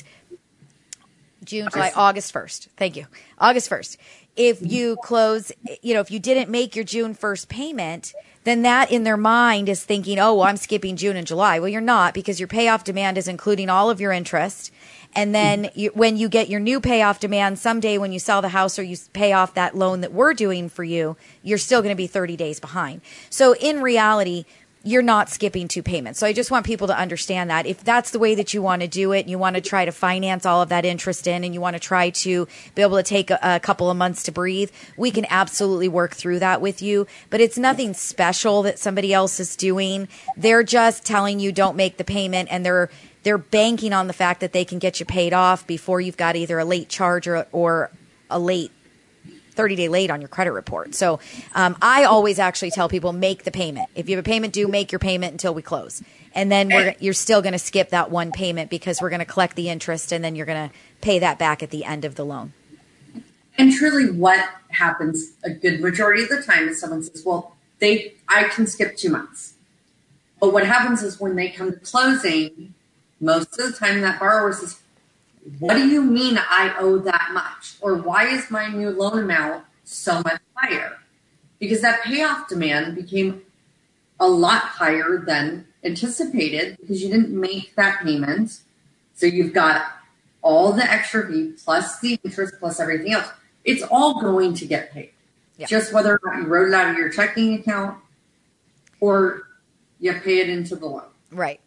June, July, August first. Thank you. August first. If you close, you know, if you didn't make your June first payment, then that in their mind is thinking, oh, well, I'm skipping June and July. Well, you're not, because your payoff demand is including all of your interest. And then you, when you get your new payoff demand someday when you sell the house or you pay off that loan that we're doing for you, you're still going to be thirty days behind. So in reality, you're not skipping two payments. So I just want people to understand that. If that's the way that you want to do it and you want to try to finance all of that interest in and you want to try to be able to take a, a couple of months to breathe, we can absolutely work through that with you. But it's nothing special that somebody else is doing. They're just telling you don't make the payment, and they're They're banking on the fact that they can get you paid off before you've got either a late charge or, or a late thirty-day late on your credit report. So um, I always actually tell people, make the payment. If you have a payment due, make your payment until we close. And then we're, you're still going to skip that one payment because we're going to collect the interest, and then you're going to pay that back at the end of the loan. And truly what happens a good majority of the time is someone says, well, they I can skip two months. But what happens is when they come to closing, most of the time that borrower says, what do you mean I owe that much? Or why is my new loan amount so much higher? Because that payoff demand became a lot higher than anticipated because you didn't make that payment. So you've got all the extra fee plus the interest plus everything else. It's all going to get paid. Yeah. Just whether or not you wrote it out of your checking account or you pay it into the loan. Right.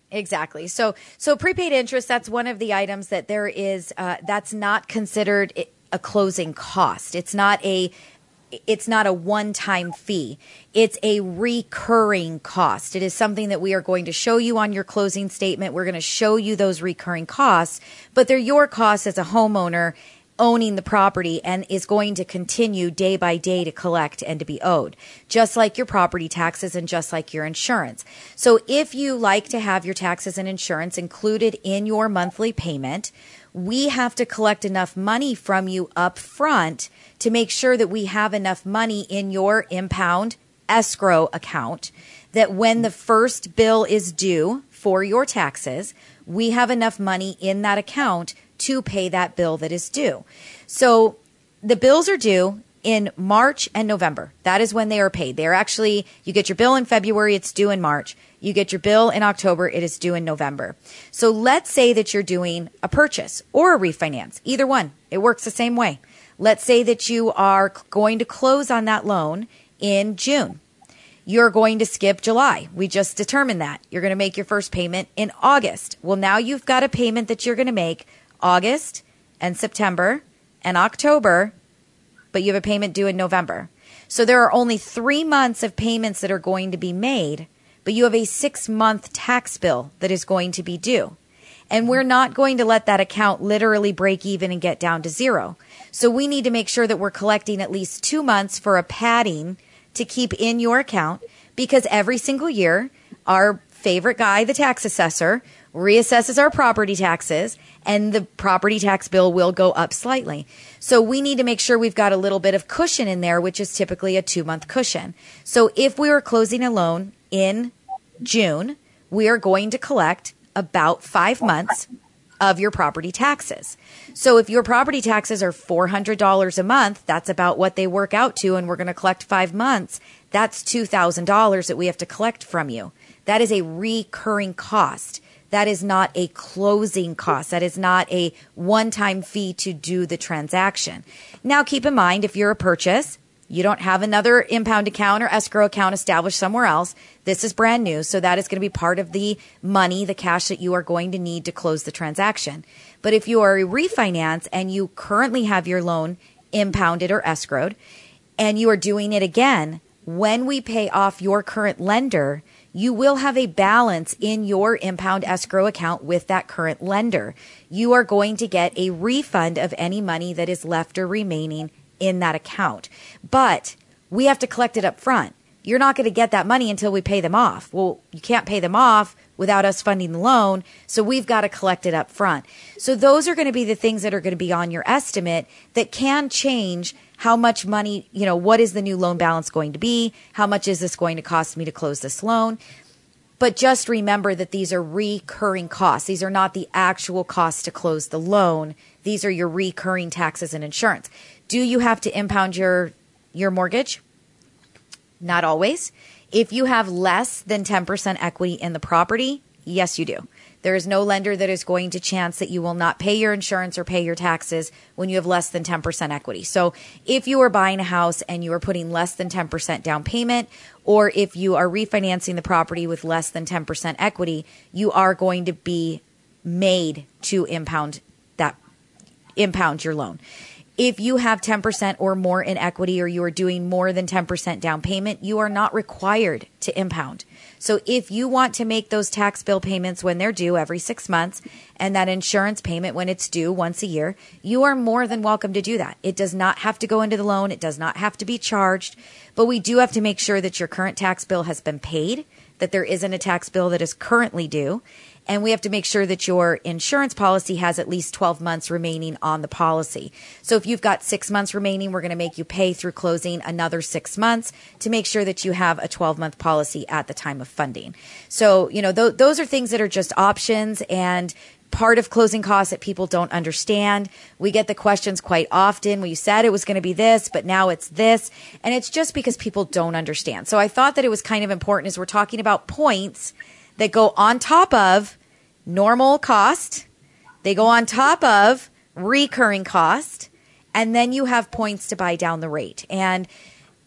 Exactly. So, so prepaid interest, that's one of the items that there is, uh, that's not considered a closing cost. It's not a, it's not a one-time fee. It's a recurring cost. It is something that we are going to show you on your closing statement. We're going to show you those recurring costs, but they're your costs as a homeowner owning the property and is going to continue day by day to collect and to be owed, just like your property taxes and just like your insurance. So if you like to have your taxes and insurance included in your monthly payment, we have to collect enough money from you up front to make sure that we have enough money in your impound escrow account that when the first bill is due for your taxes, we have enough money in that account to pay that bill that is due. So the bills are due in March and November. That is when they are paid. They are actually, you get your bill in February, it's due in March. You get your bill in October, it is due in November. So let's say that you're doing a purchase or a refinance, either one. It works the same way. Let's say that you are going to close on that loan in June. You're going to skip July. We just determined that. You're going to make your first payment in August. Well, now you've got a payment that you're going to make August and September and October, but you have a payment due in November. So there are only three months of payments that are going to be made, but you have a six-month tax bill that is going to be due. And we're not going to let that account literally break even and get down to zero. So we need to make sure that we're collecting at least two months for a padding to keep in your account, because every single year, our favorite guy, the tax assessor, reassesses our property taxes, and the property tax bill will go up slightly. So we need to make sure we've got a little bit of cushion in there, which is typically a two-month cushion. So if we were closing a loan in June, we are going to collect about five months of your property taxes. So if your property taxes are four hundred dollars a month, that's about what they work out to, and we're going to collect five months. That's two thousand dollars that we have to collect from you. That is a recurring cost. That is not a closing cost. That is not a one-time fee to do the transaction. Now, keep in mind, if you're a purchase, you don't have another impound account or escrow account established somewhere else. This is brand new, so that is going to be part of the money, the cash that you are going to need to close the transaction. But if you are a refinance and you currently have your loan impounded or escrowed, and you are doing it again, when we pay off your current lender, you will have a balance in your impound escrow account with that current lender. You are going to get a refund of any money that is left or remaining in that account. But we have to collect it up front. You're not going to get that money until we pay them off. Well, you can't pay them off without us funding the loan, so we've got to collect it up front. So those are going to be the things that are going to be on your estimate that can change how much money, you know, what is the new loan balance going to be? How much is this going to cost me to close this loan? But just remember that these are recurring costs. These are not the actual costs to close the loan. These are your recurring taxes and insurance. Do you have to impound your your mortgage? Not always. If you have less than ten percent equity in the property, yes, you do. There is no lender that is going to chance that you will not pay your insurance or pay your taxes when you have less than ten percent equity. So if you are buying a house and you are putting less than ten percent down payment, or if you are refinancing the property with less than ten percent equity, you are going to be made to impound that, impound your loan. If you have ten percent or more in equity, or you are doing more than ten percent down payment, you are not required to impound. So if you want to make those tax bill payments when they're due every six months and that insurance payment when it's due once a year, you are more than welcome to do that. It does not have to go into the loan. It does not have to be charged. But we do have to make sure that your current tax bill has been paid, that there isn't a tax bill that is currently due. And we have to make sure that your insurance policy has at least twelve months remaining on the policy. So if you've got six months remaining, we're going to make you pay through closing another six months to make sure that you have a twelve-month policy at the time of funding. So, you know, th- those are things that are just options and part of closing costs that people don't understand. We get the questions quite often. Well, you said it was going to be this, but now it's this. And it's just because people don't understand. So I thought that it was kind of important as we're talking about points that go on top of normal cost, they go on top of recurring cost, and then you have points to buy down the rate. And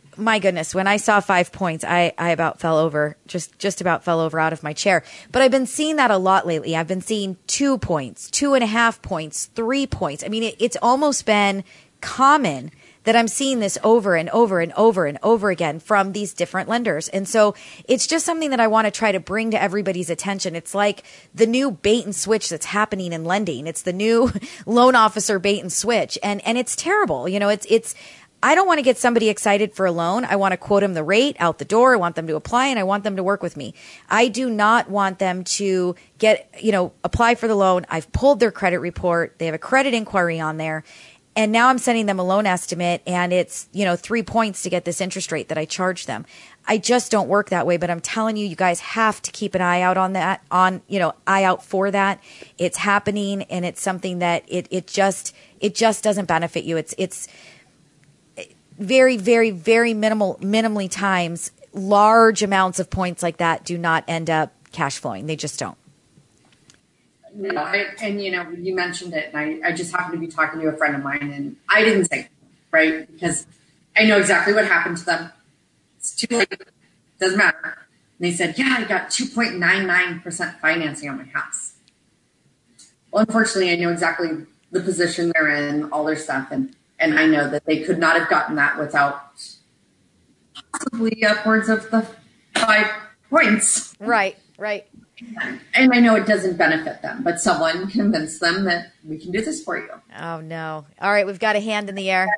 my goodness, when I saw five points, I, I about fell over, just, just about fell over out of my chair. But I've been seeing that a lot lately. I've been seeing two points, two and a half points, three points. I mean, it, it's almost been common that I'm seeing this over and over and over and over again from these different lenders. And so it's just something that I want to try to bring to everybody's attention. It's like the new bait and switch that's happening in lending. It's the new loan officer bait and switch. And, and it's terrible. You know, it's, it's, I don't want to get somebody excited for a loan. I want to quote them the rate out the door. I want them to apply and I want them to work with me. I do not want them to get, you know, apply for the loan. I've pulled their credit report. They have a credit inquiry on there. And now I'm sending them a loan estimate and it's, you know, three points to get this interest rate that I charge them. I just don't work that way, but I'm telling you, you guys have to keep an eye out on that, on, you know, eye out for that. It's happening and it's something that it, it just, it just doesn't benefit you. It's, it's, very, very, very minimal, minimally times, large amounts of points like that do not end up cash flowing. They just don't. No, I, and you know, you mentioned it, and I, I just happened to be talking to a friend of mine, and I didn't say, right, because I know exactly what happened to them. It's too late. Doesn't matter. And they said, yeah, I got two point nine nine percent financing on my house. Well, unfortunately, I know exactly the position they're in, all their stuff, and And I know that they could not have gotten that without possibly upwards of the five points. Right, right. And I know it doesn't benefit them, but someone convinced them that we can do this for you. Oh, no. All right, we've got a hand in the air.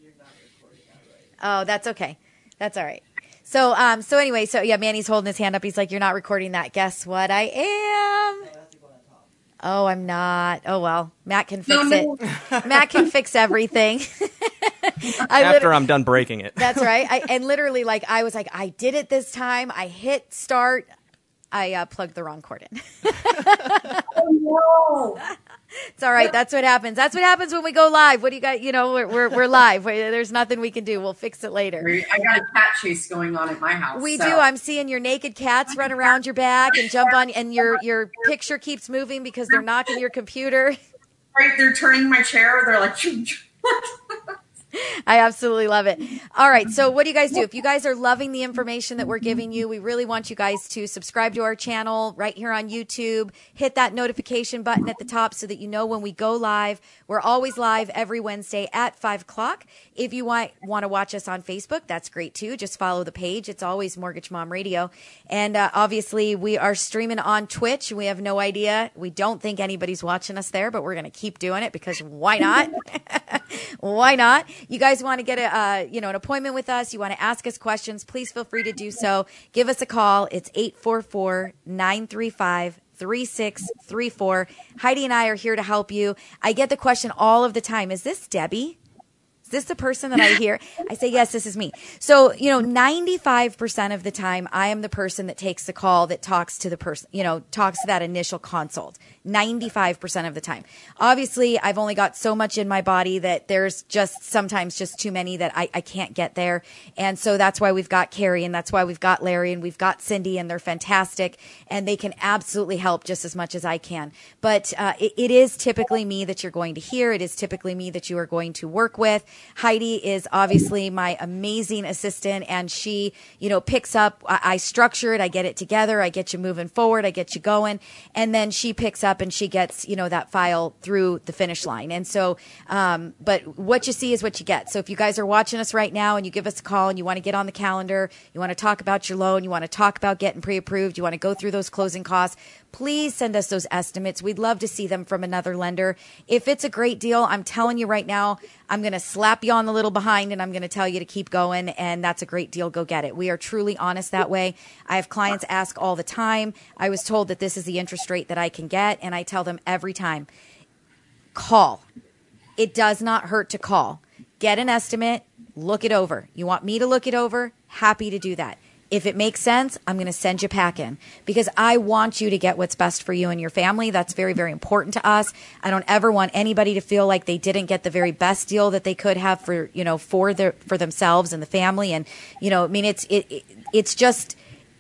Oh, that's okay. That's all right. So, um, so anyway, so yeah, Manny's holding his hand up. He's like, you're not recording that. Guess what? I am. Oh, I'm not. Oh, well, Matt can fix no, no. it. Matt can fix everything. I After I'm done breaking it. That's right. I, and literally, like, I was like, I did it this time. I hit start. I uh, plugged the wrong cord in. Oh, no. It's all right. That's what happens. That's what happens when we go live. What do you got? You know, we're we're, we're live. There's nothing we can do. We'll fix it later. I got a cat chase going on at my house. We so. do. I'm seeing your naked cats run around your back and jump on, and your your picture keeps moving because they're knocking your computer. Right. They're turning my chair. They're like. I absolutely love it. All right. So what do you guys do? If you guys are loving the information that we're giving you, we really want you guys to subscribe to our channel right here on YouTube. Hit that notification button at the top so that you know when we go live. We're always live every Wednesday at five o'clock. If you want, want to watch us on Facebook, that's great too. Just follow the page. It's always Mortgage Mom Radio. And uh, obviously we are streaming on Twitch. We have no idea. We don't think anybody's watching us there, but we're going to keep doing it because why not? Why not? You guys want to get a, uh, you know, an appointment with us. You want to ask us questions. Please feel free to do so. Give us a call. It's eight four four, nine three five, three six three four. Heidi and I are here to help you. I get the question all of the time. Is this Debbie? Is this the person that I hear? I say, yes, this is me. So, you know, ninety-five percent of the time, I am the person that takes the call, that talks to the person, you know, talks to that initial consult. ninety-five percent of the time. Obviously, I've only got so much in my body that there's just sometimes just too many that I, I can't get there. And so that's why we've got Carrie, and that's why we've got Larry, and we've got Cindy, and they're fantastic. And they can absolutely help just as much as I can. But uh, it, it is typically me that you're going to hear. It is typically me that you are going to work with. Heidi is obviously my amazing assistant, and she, you know, picks up, I, I structure it, I get it together, I get you moving forward, I get you going, and then she picks up and she gets, you know, that file through the finish line. And so, um, but what you see is what you get. So if you guys are watching us right now and you give us a call and you want to get on the calendar, you want to talk about your loan, you want to talk about getting pre-approved, you want to go through those closing costs, please send us those estimates. We'd love to see them from another lender. If it's a great deal, I'm telling you right now, I'm going to slap you on the little behind and I'm going to tell you to keep going. And that's a great deal. Go get it. We are truly honest that way. I have clients ask all the time. I was told that this is the interest rate that I can get. And I tell them every time, call. It does not hurt to call. Get an estimate. Look it over. You want me to look it over? Happy to do that. If it makes sense, I'm going to send you packing because I want you to get what's best for you and your family. That's very, very important to us. I don't ever want anybody to feel like they didn't get the very best deal that they could have for, you know, for their, for themselves and the family. And, you know, I mean, it's, it, it it's just,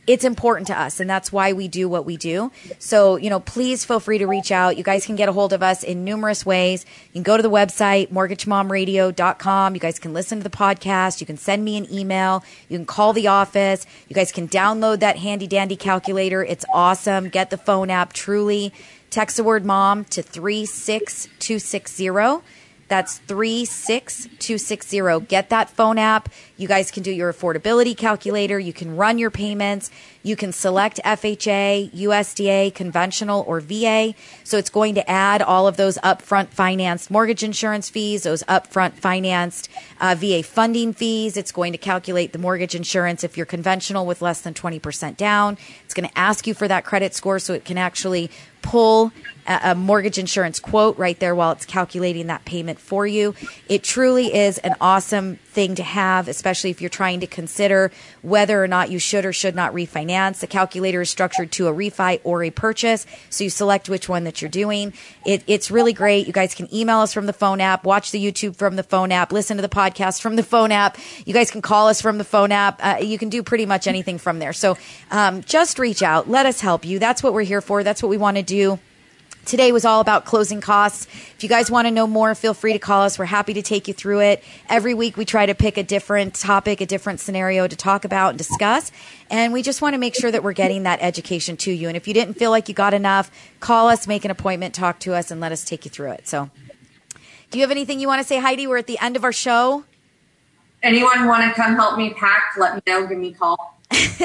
it's important to us, and that's why we do what we do. So, you know, please feel free to reach out. You guys can get a hold of us in numerous ways. You can go to the website, mortgage mom radio dot com. You guys can listen to the podcast. You can send me an email. You can call the office. You guys can download that handy dandy calculator. It's awesome. Get the phone app, truly. Text the word mom to three six two six zero. That's three six two six zero. Get that phone app. You guys can do your affordability calculator. You can run your payments. You can select F H A, U S D A, conventional, or V A. So it's going to add all of those upfront financed mortgage insurance fees, those upfront financed uh, V A funding fees. It's going to calculate the mortgage insurance if you're conventional with less than twenty percent down. It's going to ask you for that credit score so it can actually pull a mortgage insurance quote right there while it's calculating that payment for you. It truly is an awesome thing to have, especially if you're trying to consider whether or not you should or should not refinance. The calculator is structured to a refi or a purchase, so you select which one that you're doing. It, it's really great. You guys can email us from the phone app, watch the YouTube from the phone app, listen to the podcast from the phone app. You guys can call us from the phone app. Uh, you can do pretty much anything from there. So um, just reach out. Let us help you. That's what we're here for. That's what we want to do. Today was all about closing costs. If you guys want to know more, feel free to call us. We're happy to take you through it. Every week we try to pick a different topic, a different scenario to talk about and discuss. And we just want to make sure that we're getting that education to you. And if you didn't feel like you got enough, call us, make an appointment, talk to us, and let us take you through it. So do you have anything you want to say, Heidi? We're at the end of our show. Anyone want to come help me pack, let me know, give me a call.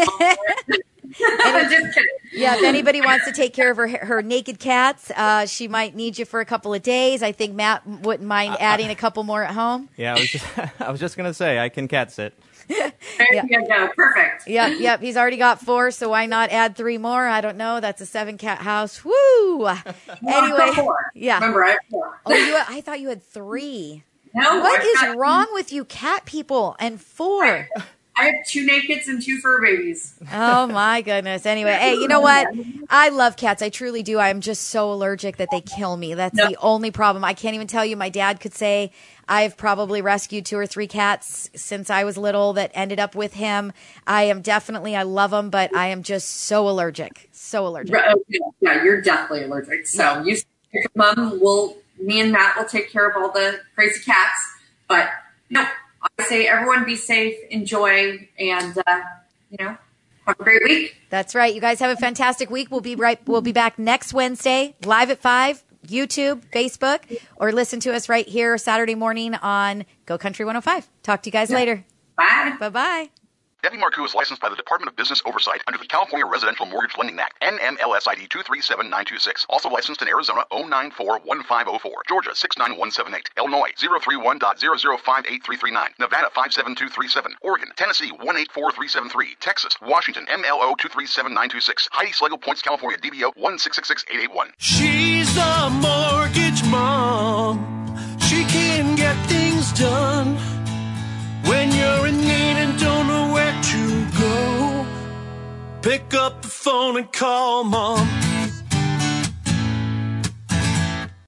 Any, Just kidding. Yeah, if anybody wants to take care of her her naked cats, uh, she might need you for a couple of days. I think Matt wouldn't mind adding a couple more at home. Yeah, I was just, I was just going to say, I can cat sit. There Yeah. you go. Perfect. Yep, yep. He's already got four, so why not add three more? I don't know. That's a seven cat house. Woo! Anyway, Four. yeah. Remember, I have four. Oh, you? I thought you had three. No, What I've is got- wrong with you, cat people? And four. I have two nakeds and two fur babies. Oh my goodness. Anyway, hey, you know what? I love cats. I truly do. I'm just so allergic that they kill me. That's Yep. the only problem. I can't even tell you. My dad could say I've probably rescued two or three cats since I was little that ended up with him. I am definitely, I love them, but I am just so allergic. So allergic. Right, okay. Yeah, you're definitely allergic. So you, mom, will me and Matt will take care of all the crazy cats. But no, I say everyone be safe, enjoy, and uh, you know, have a great week. That's right. You guys have a fantastic week. We'll be right. We'll be back next Wednesday, live at five, YouTube, Facebook, or listen to us right here Saturday morning on Go Country one oh five. Talk to you guys later. Bye. Bye bye. Debbie Marcoux is licensed by the Department of Business Oversight under the California Residential Mortgage Lending Act, N M L S I D two three seven nine two six. Also licensed in Arizona oh nine four one five oh four, Georgia six nine one seven eight, Illinois zero three one zero zero five eight three three nine, Nevada five seven two three seven, Oregon, Tennessee one eight four three seven three, Texas, Washington M L O two three seven nine two six, Heidi Schlegel Points, California D B O one six six six eight eight one. She's the mortgage mom. She can get things done when you're in need and don't know where to go. Pick up the phone and call mom.